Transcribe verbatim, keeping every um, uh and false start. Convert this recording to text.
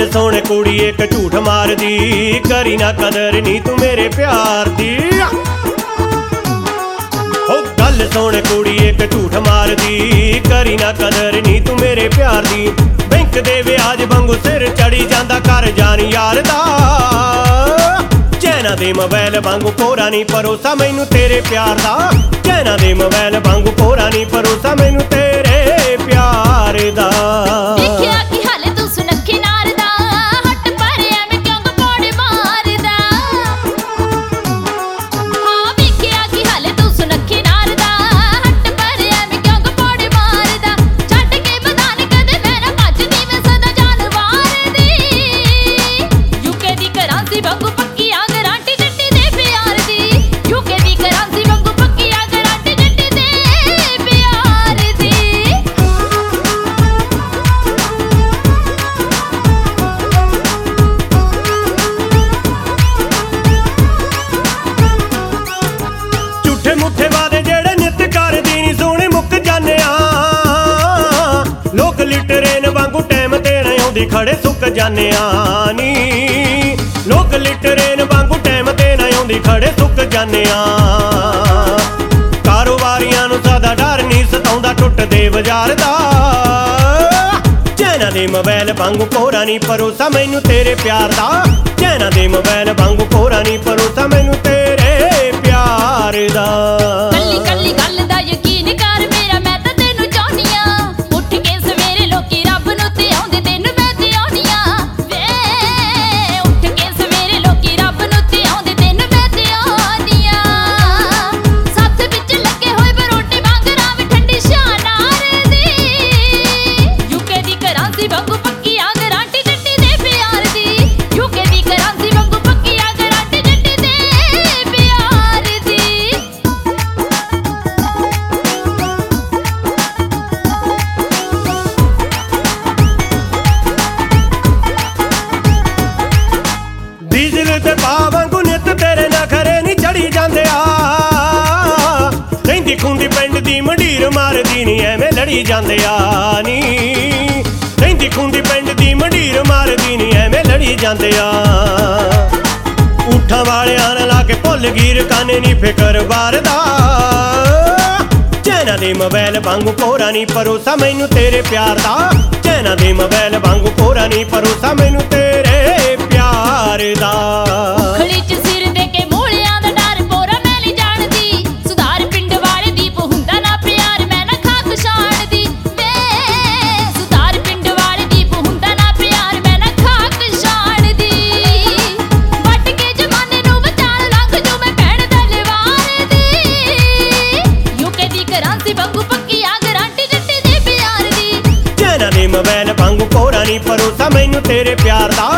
गल सुन कुड़ी एक झूठ मार दी, करी ना कदर नी तू मेरे प्यार दी। ओ गल सुन कुड़ी एक झूठ मार दी, करी ना कदर नी तू मेरे प्यार दी। बैंक दे व्याज वांगू सिर चढ़ी जांदा कर जान यार दा, चैना दे मोबाइल वांगू कोरा नी भरोसा मैनू तेरे प्यार दा। चैना दे मोबाइल वांगू कोरा नी भरोसा मैनू तेरे प्यार दा। मुठे वादे जेड़े नित कर दी नी सोने मुक जाने आ। लोक लिटरेन वांगू टैम ते नहीं आउंदी खड़े सुक जाने आ नी। लोक लिटरेन वांगू टैम ते नहीं आउंदी खड़े सुक जाने आ। कारोबारियां नूं सादा डर नहीं सताउंदा टुटदे बाजार दा। चैना दे मोबाइल वांगू कोरा नी भरोसा मैनू तेरे प्यार दा। चैना दे मोबाइल वांगू कोरा नी भरोसा मैनू तेरे प्यार दा। कल्ली कल्ली गल दा यकीन कर मेरा, मैं तां तैनू चाहुंदी आ। उठ के सवेरे लोकी रब नूं ते आउंदे तैनू मैं ते आउंदी आ। वे उठ के सवेरे लोकी रब नूं ते आउंदे तैनू मैं ते आउंदी आ। सत्थ विच लगे होए बरोटे वांगरां वी ठंडी शानार दी। यूके दी करांसी वांगू पक्की आ गारंटी जट्टी दे प्यार दी। यूके दी करांसी वांगू पक्की आ गारंटी जट्टी दे प्यार दी। डीजल ते पा वांगू नित तेरे नखरे नी चढ़ी जांदे आ। रहिंदी खुंदी पिंड दी मंडीर मारदी नी एवें लड़ी जांदे आ नी। रहिंदी खुंदी पिंड दी मंडीर मारदी नी एवें लड़ी जांदे आ। ऊठां वालियां नाल लाके भुल गीर काने नी फिकर बार दा। चैना दे मोबाइल वांगू कोरा नी भरोसा मैनू तेरे प्यार दा। चैना दे मोबाइल वांगू कोरा नी भरोसा मैनू तेरे प्यार दा। उखली च सिर दे के मूलियां दा डर पोरा मैं नहीं जाणदी। सुधार पिंड वाले दीप हुंदा ना प्यार मैं ना खाक छाणदी। वे सुधार पिंड वाले दीप हुंदा ना प्यार मैं ना खाक छाणदी। वट के जमाने नूं बचाण लंघ जो मैं भैण तलवार दी। यूके दी करांसी वांगू पक्की आ गारंटी जट्टी दे प्यार दी। चैना दे मोबाइल वांगू कोरा नी भरोसा मैनू तेरे प्यार दा।